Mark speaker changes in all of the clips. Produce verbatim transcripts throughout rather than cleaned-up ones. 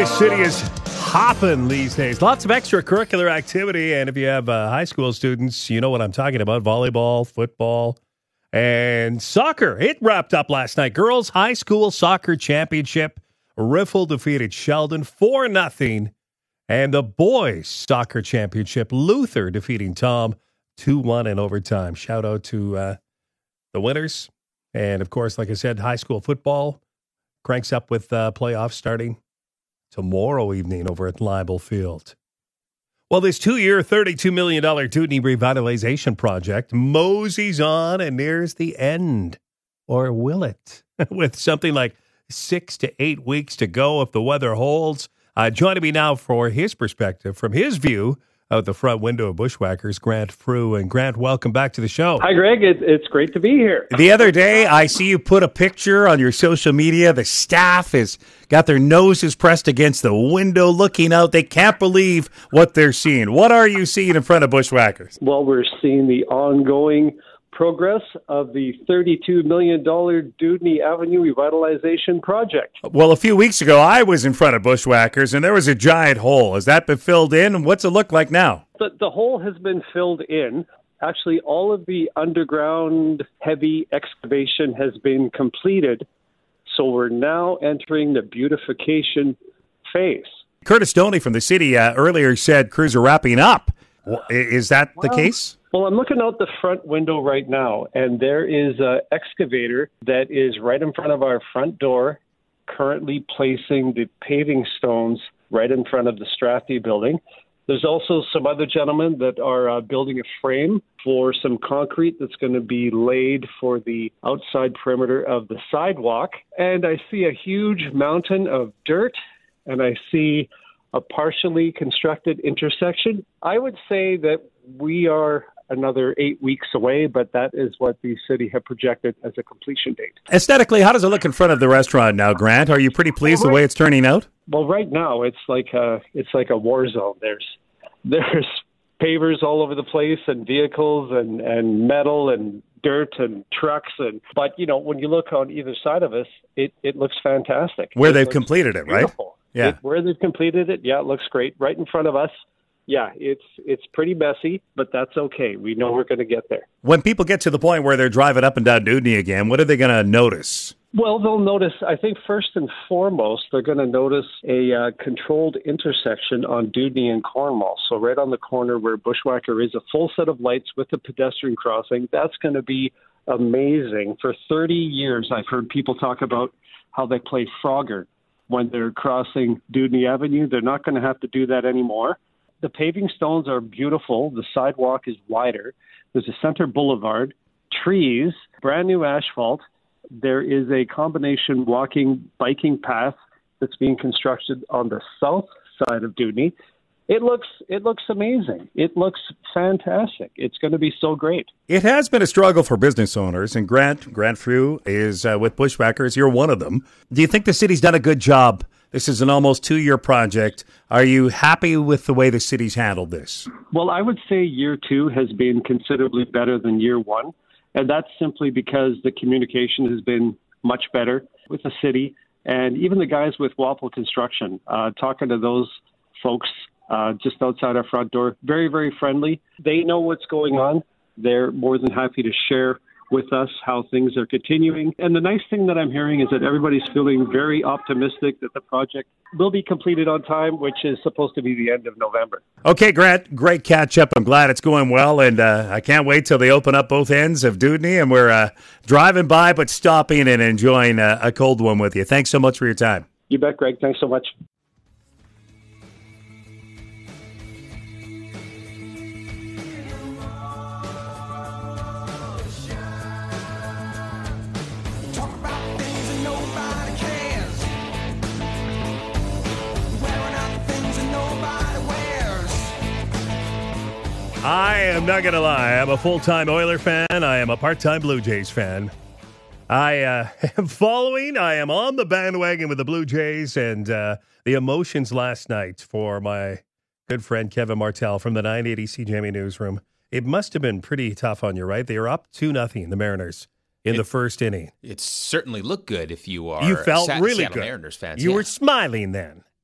Speaker 1: this city is hopping these days. Lots of extracurricular activity. And if you have uh, high school students, you know what I'm talking about. Volleyball, football, and soccer. It wrapped up last night. Girls High School Soccer Championship. Riffle defeated Sheldon four nothing. And the Boys Soccer Championship. Luther defeating Tom two one in overtime. Shout out to uh, the winners. And, of course, like I said, high school football cranks up with uh, playoffs starting tomorrow evening over at Leibel Field. Well, this two-year, thirty-two million dollars Dewdney revitalization project moseys on and nears the end. Or will it? With something like six to eight weeks to go if the weather holds. Uh, joining me now for his perspective, from his view out the front window of Bushwhackers, Grant Frew. And Grant, welcome back to the show.
Speaker 2: Hi, Greg. It, it's great to be here.
Speaker 1: The other day, I see you put a picture on your social media. The staff has got their noses pressed against the window looking out. They can't believe what they're seeing. What are you seeing in front of Bushwhackers?
Speaker 2: Well, we're seeing the ongoing progress of the thirty-two million dollars Dewdney Avenue Revitalization Project.
Speaker 1: Well, a few weeks ago, I was in front of Bushwhackers, and there was a giant hole. Has that been filled in? What's it look like now?
Speaker 2: The, the hole has been filled in. Actually, all of the underground heavy excavation has been completed, so we're now entering the beautification phase.
Speaker 1: Curtis Stoney from the city uh, earlier said crews are wrapping up. Is that
Speaker 2: well,
Speaker 1: the case?
Speaker 2: Well, I'm looking out the front window right now, and there is an excavator that is right in front of our front door, currently placing the paving stones right in front of the Strathy building. There's also some other gentlemen that are uh, building a frame for some concrete that's going to be laid for the outside perimeter of the sidewalk. And I see a huge mountain of dirt, and I see a partially constructed intersection. I would say that we are another eight weeks away, but that is what the city have projected as a completion date.
Speaker 1: Aesthetically, how does it look in front of the restaurant now, Grant? Are you pretty pleased well, right, the way it's turning out?
Speaker 2: Well, right now it's like a, it's like a war zone. There's there's pavers all over the place and vehicles and, and metal and dirt and trucks. and But, you know, when you look on either side of us, it, it looks fantastic.
Speaker 1: Where
Speaker 2: it
Speaker 1: they've completed it,
Speaker 2: beautiful.
Speaker 1: Right? Yeah.
Speaker 2: It, where they've completed it, yeah, it looks great. Right in front of us. Yeah, it's it's pretty messy, but that's okay. We know we're going to get there.
Speaker 1: When people get to the point where they're driving up and down Dewdney again, what are they going to notice?
Speaker 2: Well, they'll notice, I think first and foremost, they're going to notice a uh, controlled intersection on Dewdney and Cornwall. So right on the corner where Bushwhacker is, a full set of lights with a pedestrian crossing. That's going to be amazing. For thirty years, I've heard people talk about how they play Frogger when they're crossing Dewdney Avenue. They're not going to have to do that anymore. The paving stones are beautiful. The sidewalk is wider. There's a center boulevard, trees, brand new asphalt. There is a combination walking, biking path that's being constructed on the south side of Dewdney. It looks it looks amazing. It looks fantastic. It's going to be so great.
Speaker 1: It has been a struggle for business owners, and Grant, Grant Frew is uh, with Bushwhackers. You're one of them. Do you think the city's done a good job? This is an almost two-year project. Are you happy with the way the city's handled this?
Speaker 2: Well, I would say year two has been considerably better than year one, and that's simply because the communication has been much better with the city, and even the guys with Waffle Construction, uh, talking to those folks uh, just outside our front door, very, very friendly. They know what's going on. They're more than happy to share with us how things are continuing. And the nice thing that I'm hearing is that everybody's feeling very optimistic that the project will be completed on time, which is supposed to be the end of November.
Speaker 1: Okay, Grant, great catch up. I'm glad it's going well, and uh, I can't wait till they open up both ends of Dewdney, and we're uh, driving by but stopping and enjoying uh, a cold one with you. Thanks so much for your time.
Speaker 2: You bet, Greg. Thanks so much.
Speaker 1: I am not going to lie. I'm a full-time Oiler fan. I am a part-time Blue Jays fan. I uh, am following. I am on the bandwagon with the Blue Jays, and uh, the emotions last night for my good friend Kevin Martell from the nine eighty C J M E newsroom. It must have been pretty tough on you, right? They were up two nothing, the Mariners, in it, the first inning.
Speaker 3: It certainly looked good if you are
Speaker 1: you felt
Speaker 3: a Sa-
Speaker 1: really
Speaker 3: Seattle
Speaker 1: good.
Speaker 3: Mariners fans.
Speaker 1: You
Speaker 3: yeah.
Speaker 1: were smiling then.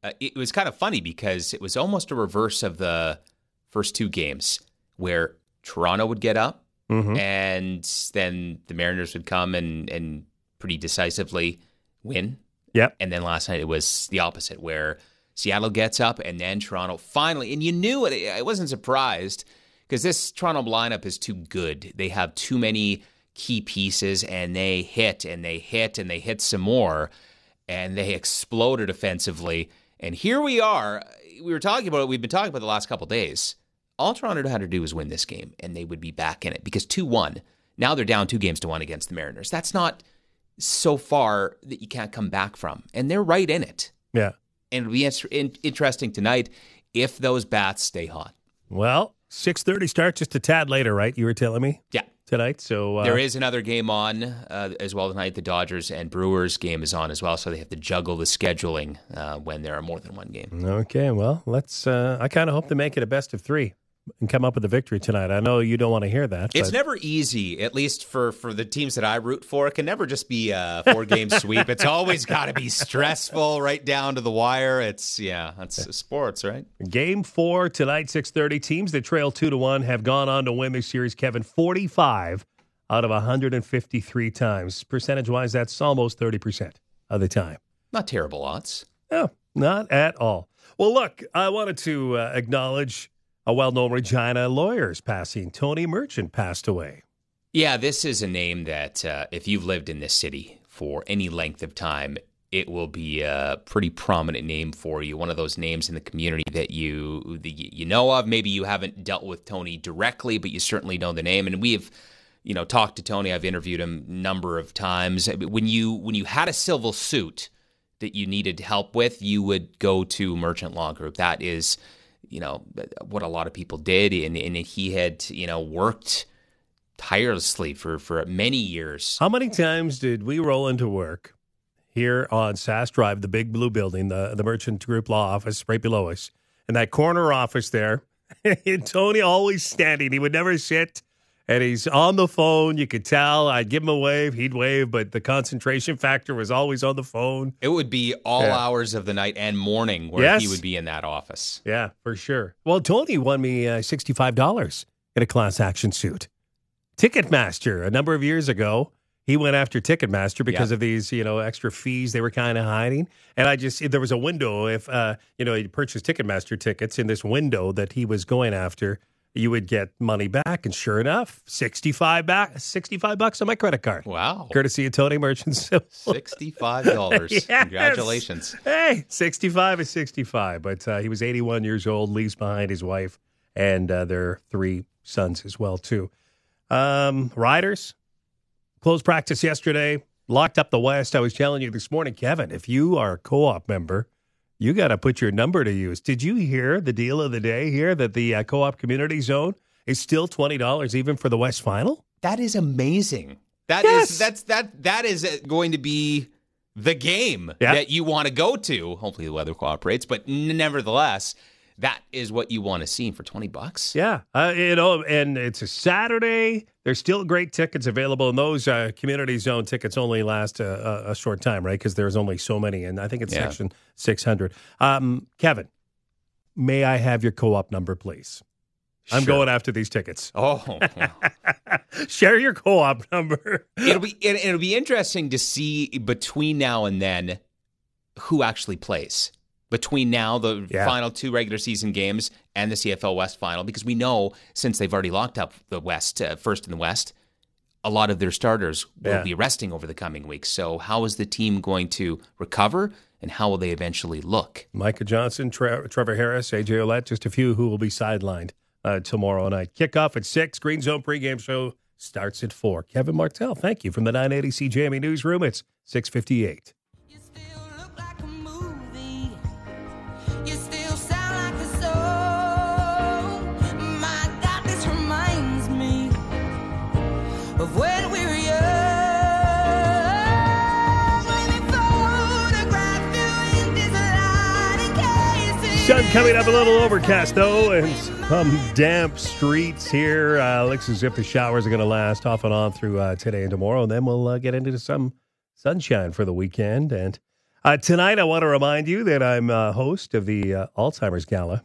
Speaker 3: uh, it was kind of funny because it was almost a reverse of the first two games where Toronto would get up mm-hmm. and then the Mariners would come and, and pretty decisively win.
Speaker 1: Yep.
Speaker 3: And then last night it was the opposite where Seattle gets up and then Toronto finally, and you knew it, I wasn't surprised because this Toronto lineup is too good. They have too many key pieces and they hit and they hit and they hit some more and they exploded offensively. And here we are. We were talking about it. We've been talking about it the last couple of days. All Toronto had to do was win this game and they would be back in it because two one. Now they're down two games to one against the Mariners. That's not so far that you can't come back from. And they're right in it.
Speaker 1: Yeah.
Speaker 3: And it'll be in- interesting tonight if those bats stay hot.
Speaker 1: Well, six thirty start, just a tad later, right? You were telling me?
Speaker 3: Yeah.
Speaker 1: Tonight. So uh,
Speaker 3: there is another game on uh, as well tonight. The Dodgers and Brewers game is on as well, so they have to juggle the scheduling uh, when there are more than one game.
Speaker 1: Okay, well, let's. Uh, I kind of hope to make it a best of three and come up with a victory tonight. I know you don't want to hear that.
Speaker 3: It's
Speaker 1: but...
Speaker 3: never easy, at least for, for the teams that I root for. It can never just be a four-game sweep. It's always got to be stressful right down to the wire. It's, yeah, that's sports, right?
Speaker 1: Game four tonight, six thirty. Teams that trail two to one have gone on to win this series, Kevin, forty-five out of one hundred fifty-three times. Percentage-wise, that's almost thirty percent of the time.
Speaker 3: Not terrible odds.
Speaker 1: No, not at all. Well, look, I wanted to uh, acknowledge a well-known Regina lawyer's passing. Tony Merchant passed away.
Speaker 3: Yeah, this is a name that uh, if you've lived in this city for any length of time, it will be a pretty prominent name for you. One of those names in the community that you that you know of. Maybe you haven't dealt with Tony directly, but you certainly know the name. And we've, you know, talked to Tony. I've interviewed him a number of times. When you when you had a civil suit that you needed help with, you would go to Merchant Law Group. That is, you know, what a lot of people did, and, and he had, you know, worked tirelessly for, for many years.
Speaker 1: How many times did we roll into work here on Sass Drive, the big blue building, the, the Merchant Group Law office right below us, in that corner office there, and Tony always standing. He would never sit, and he's on the phone. You could tell. I'd give him a wave. He'd wave, but the concentration factor was always on the phone.
Speaker 3: It would be all yeah. hours of the night and morning where
Speaker 1: yes.
Speaker 3: he would be in that office.
Speaker 1: Yeah, for sure. Well, Tony won me uh, sixty-five dollars in a class action suit. Ticketmaster, a number of years ago, he went after Ticketmaster because yeah. of these, you know, extra fees they were kind of hiding. And I just, there was a window, if, uh, you know, he purchased Ticketmaster tickets in this window that he was going after, you would get money back. And sure enough, sixty-five back, sixty-five bucks on my credit card.
Speaker 3: Wow.
Speaker 1: Courtesy of Tony Merchant.
Speaker 3: sixty-five dollars. Yes. Congratulations.
Speaker 1: Hey, sixty-five is sixty-five. But uh, he was eighty-one years old, leaves behind his wife and uh, their three sons as well, too. Um, Riders, closed practice yesterday, locked up the West. I was telling you this morning, Kevin, if you are a co-op member, you got to put your number to use. Did you hear the deal of the day here that the uh, co-op community zone is still twenty dollars even for the West Final?
Speaker 3: That is amazing. That
Speaker 1: yes.
Speaker 3: is that's that that is going to be the game
Speaker 1: yeah.
Speaker 3: that you want to go to. Hopefully the weather cooperates, but nevertheless, that is what you want to see for twenty bucks.
Speaker 1: Yeah. Uh, you know, and it's a Saturday. There's still great tickets available, and those uh, community zone tickets only last a, a, a short time, right? Because there's only so many, and I think it's yeah. section six hundred. Um, Kevin, may I have your co-op number, please?
Speaker 3: Sure.
Speaker 1: I'm going after these tickets.
Speaker 3: Oh.
Speaker 1: Share your co-op number.
Speaker 3: it'll be it, it'll be interesting to see between now and then who actually plays. Between now, the yeah. final two regular season games and the C F L West final, because we know since they've already locked up the West, uh, first in the West, a lot of their starters will
Speaker 1: yeah.
Speaker 3: be resting over the coming weeks. So how is the team going to recover, and how will they eventually look?
Speaker 1: Micah Johnson, Tre- Trevor Harris, A J Ouellette, just a few who will be sidelined uh, tomorrow night. Kickoff at six. Green Zone pregame show starts at four. Kevin Martell, thank you from the nine eighty C J M E Newsroom. It's six fifty-eight. Sun coming up, a little overcast, though, and some damp streets here. Uh, looks as if the showers are going to last off and on through uh, today and tomorrow, and then we'll uh, get into some sunshine for the weekend. And Uh, tonight, I want to remind you that I'm uh, host of the uh, Alzheimer's Gala.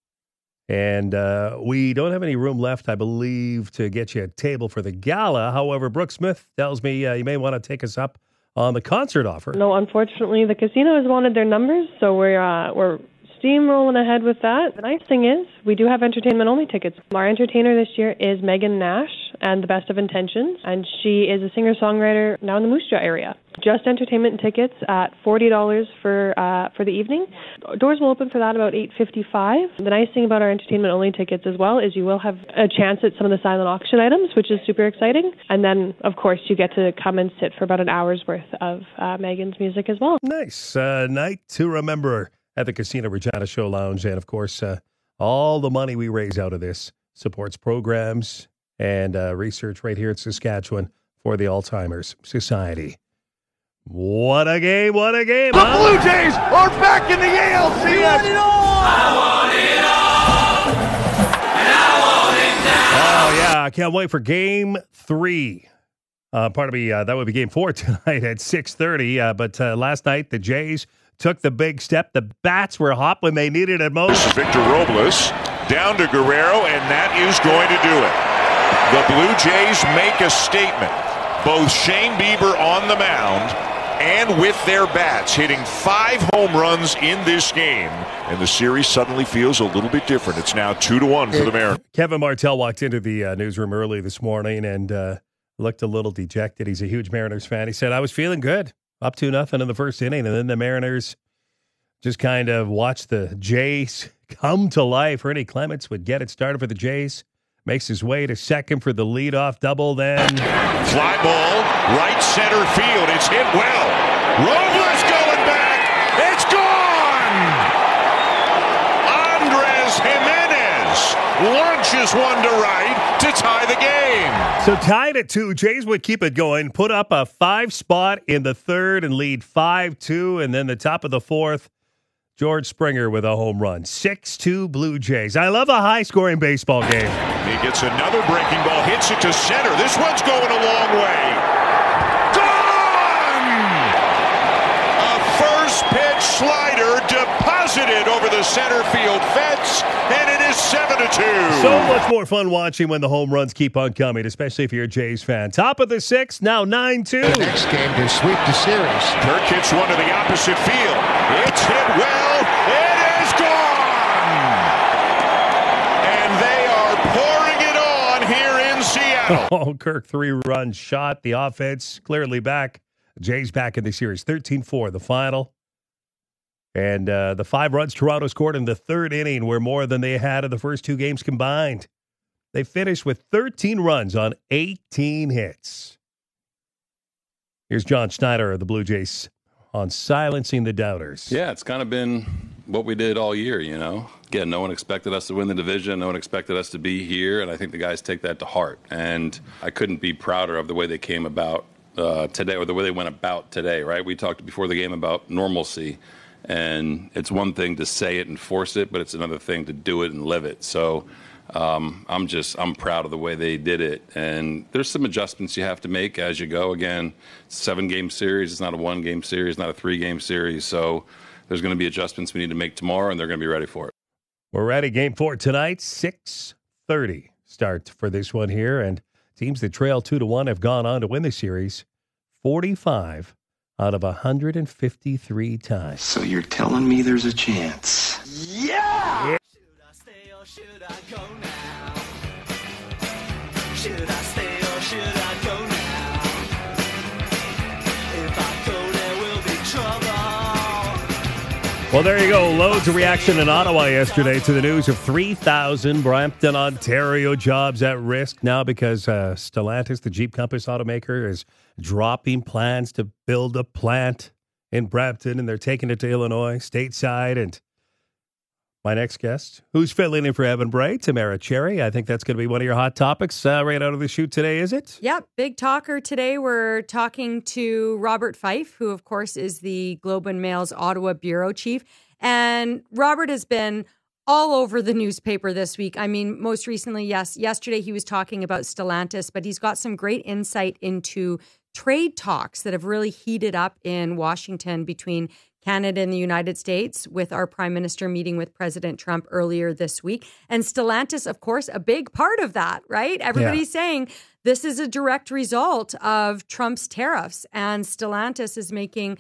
Speaker 1: And uh, we don't have any room left, I believe, to get you a table for the gala. However, Brooke Smith tells me uh, you may want to take us up on the concert offer.
Speaker 4: No, unfortunately, the casino has wanted their numbers, so we're uh, we're steamrolling ahead with that. The nice thing is we do have entertainment-only tickets. Our entertainer this year is Megan Nash and the Best of Intentions, and she is a singer-songwriter now in the Moose Jaw area. Just entertainment tickets at forty dollars for uh, for the evening. Doors will open for that about eight fifty-five. The nice thing about our entertainment-only tickets as well is you will have a chance at some of the silent auction items, which is super exciting. And then, of course, you get to come and sit for about an hour's worth of uh, Megan's music as well.
Speaker 1: Nice. Uh, night to remember at the Casino Regina Show Lounge. And, of course, uh, all the money we raise out of this supports programs and uh, research right here in Saskatchewan for the Alzheimer's Society. What a game, what a game.
Speaker 5: The
Speaker 1: huh?
Speaker 5: Blue Jays are back in the A L C S.
Speaker 6: I want it all, and I want it now.
Speaker 1: Oh, yeah, I can't wait for game three. Uh, pardon me, uh, that would be game four tonight at six thirty. Uh, but uh, last night, the Jays took the big step. The bats were hot when they needed it most.
Speaker 7: This is Victor Robles down to Guerrero, and that is going to do it. The Blue Jays make a statement. Both Shane Bieber on the mound and with their bats hitting five home runs in this game. And the series suddenly feels a little bit different. It's now two to one for the Mariners.
Speaker 1: Kevin Martell walked into the uh, newsroom early this morning and uh, looked a little dejected. He's a huge Mariners fan. He said, I was feeling good. Up to nothing in the first inning. And then the Mariners just kind of watched the Jays come to life. Ernie Clements would get it started for the Jays. Makes his way to second for the leadoff double then.
Speaker 7: Fly ball, right center field. It's hit well. Robles going back. It's gone! Andres Jimenez launches one to right to tie the game.
Speaker 1: So tied at two, Jays would keep it going, put up a five spot in the third and lead five two, and then the top of the fourth, George Springer with a home run. six two Blue Jays. I love a high-scoring baseball game.
Speaker 7: He gets another breaking ball, hits it to center. This one's going a long way. Gone! A first pitch slider deposited over the center field fence, and it is seven to two.
Speaker 1: So much more fun watching when the home runs keep on coming, especially if you're a Jays fan. Top of the sixth, now nine two.
Speaker 5: The next game to sweep the series.
Speaker 7: Kirk hits one to the opposite field. It's hit well. It is gone! And they are pouring it on here in Seattle.
Speaker 1: Oh, Kirk, three-run shot. The offense clearly back. Jays back in the series. thirteen four, the final. And uh, the five runs Toronto scored in the third inning were more than they had in the first two games combined. They finished with thirteen runs on eighteen hits. Here's John Schneider of the Blue Jays on silencing the doubters.
Speaker 8: Yeah, it's kind of been what we did all year, you know. Again, no one expected us to win the division. No one expected us to be here, and I think the guys take that to heart. And I couldn't be prouder of the way they came about uh, today, or the way they went about today, right? We talked before the game about normalcy, and it's one thing to say it and force it, but it's another thing to do it and live it. So um, I'm just, I'm proud of the way they did it. And there's some adjustments you have to make as you go. Again, it's a seven-game series. It's not a one-game series, not a three-game series. So there's going to be adjustments we need to make tomorrow, and they're going to be ready for it.
Speaker 1: We're ready. Game four tonight, six thirty start for this one here. And teams that trail two to one have gone on to win the series forty-five out of one hundred fifty-three times.
Speaker 9: So you're telling me there's a chance?
Speaker 5: Yeah!
Speaker 6: Should I stay or should I go now? Should I stay or should I go now? If I go, there will be trouble.
Speaker 1: Well, there you go. Loads of reaction in Ottawa yesterday to the news of three thousand Brampton, Ontario jobs at risk now because uh, Stellantis, the Jeep Compass automaker, is dropping plans to build a plant in Brampton, and they're taking it to Illinois, stateside. And my next guest, who's filling in for Evan Bray, Tamara Cherry. I think that's going to be one of your hot topics uh, right out of the chute today, is it?
Speaker 10: Yep, big talker today. We're talking to Robert Fife, who, of course, is the Globe and Mail's Ottawa bureau chief. And Robert has been all over the newspaper this week. I mean, most recently, yes, yesterday he was talking about Stellantis, but he's got some great insight into trade talks that have really heated up in Washington between Canada and the United States, with our prime minister meeting with President Trump earlier this week. And Stellantis, of course, a big part of that, right? Everybody's yeah. saying this is a direct result of Trump's tariffs. And Stellantis is making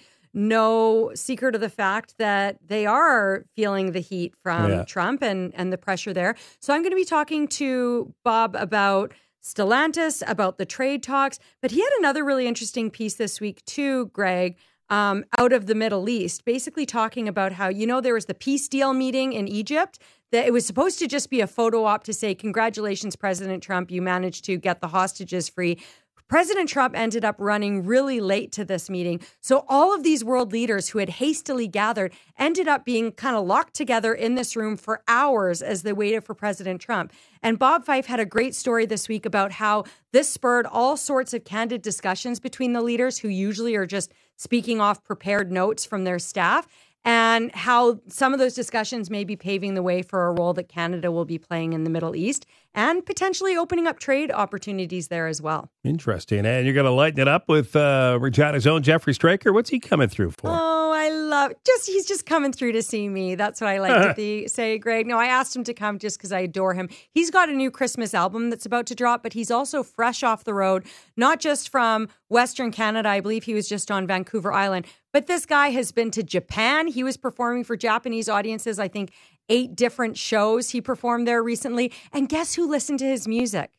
Speaker 10: no secret of the fact that they are feeling the heat from yeah. Trump and, and the pressure there. So I'm going to be talking to Bob about Stellantis, about the trade talks. But he had another really interesting piece this week too, Greg, Um, out of the Middle East, basically talking about how, you know, there was the peace deal meeting in Egypt, that it was supposed to just be a photo op to say, congratulations, President Trump, you managed to get the hostages free. President Trump ended up running really late to this meeting. So all of these world leaders who had hastily gathered ended up being kind of locked together in this room for hours as they waited for President Trump. And Bob Fife had a great story this week about how this spurred all sorts of candid discussions between the leaders, who usually are just speaking off prepared notes from their staff, and how some of those discussions may be paving the way for a role that Canada will be playing in the Middle East and potentially opening up trade opportunities there as well.
Speaker 1: Interesting. And you're going to lighten it up with uh, Regina's own Jeffrey Straker. What's he coming through for?
Speaker 10: Oh, I love just he's just coming through to see me. That's what I like to be, say, Greg. No, I asked him to come just because I adore him. He's got a new Christmas album that's about to drop, but he's also fresh off the road, not just from Western Canada. I believe he was just on Vancouver Island. But this guy has been to Japan. He was performing for Japanese audiences, I think eight different shows he performed there recently. And guess who listened to his music?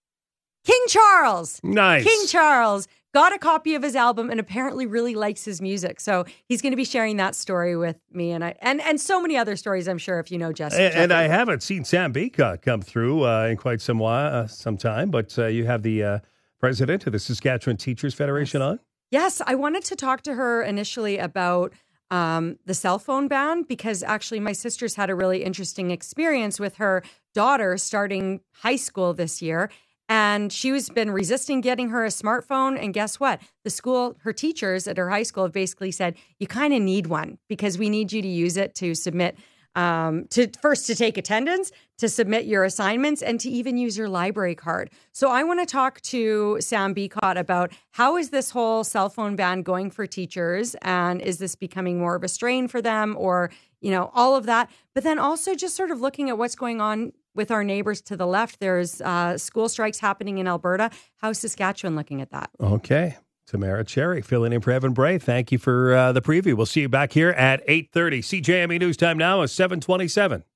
Speaker 10: King Charles.
Speaker 1: Nice.
Speaker 10: King Charles got a copy of his album and apparently really likes his music. So he's going to be sharing that story with me and I, and, and so many other stories, I'm sure, if you know Jessica.
Speaker 1: And, and I haven't seen Sam Beacott come through uh, in quite some while, uh, some time, but uh, you have the uh, president of the Saskatchewan Teachers Federation on.
Speaker 10: Yes, I wanted to talk to her initially about um, the cell phone ban, because actually my sister's had a really interesting experience with her daughter starting high school this year. And she's been resisting getting her a smartphone. And guess what? The school, her teachers at her high school have basically said, you kind of need one because we need you to use it to submit Um, to first to take attendance, to submit your assignments, and to even use your library card. So I want to talk to Sam Beacott about how is this whole cell phone ban going for teachers, and is this becoming more of a strain for them, or, you know, all of that. But then also just sort of looking at what's going on with our neighbors to the left. There's uh, school strikes happening in Alberta. How's Saskatchewan looking at that?
Speaker 1: Okay. Tamara Cherry filling in for Evan Bray. Thank you for uh, the preview. We'll see you back here at eight thirty. C J M E News Time now is seven twenty-seven.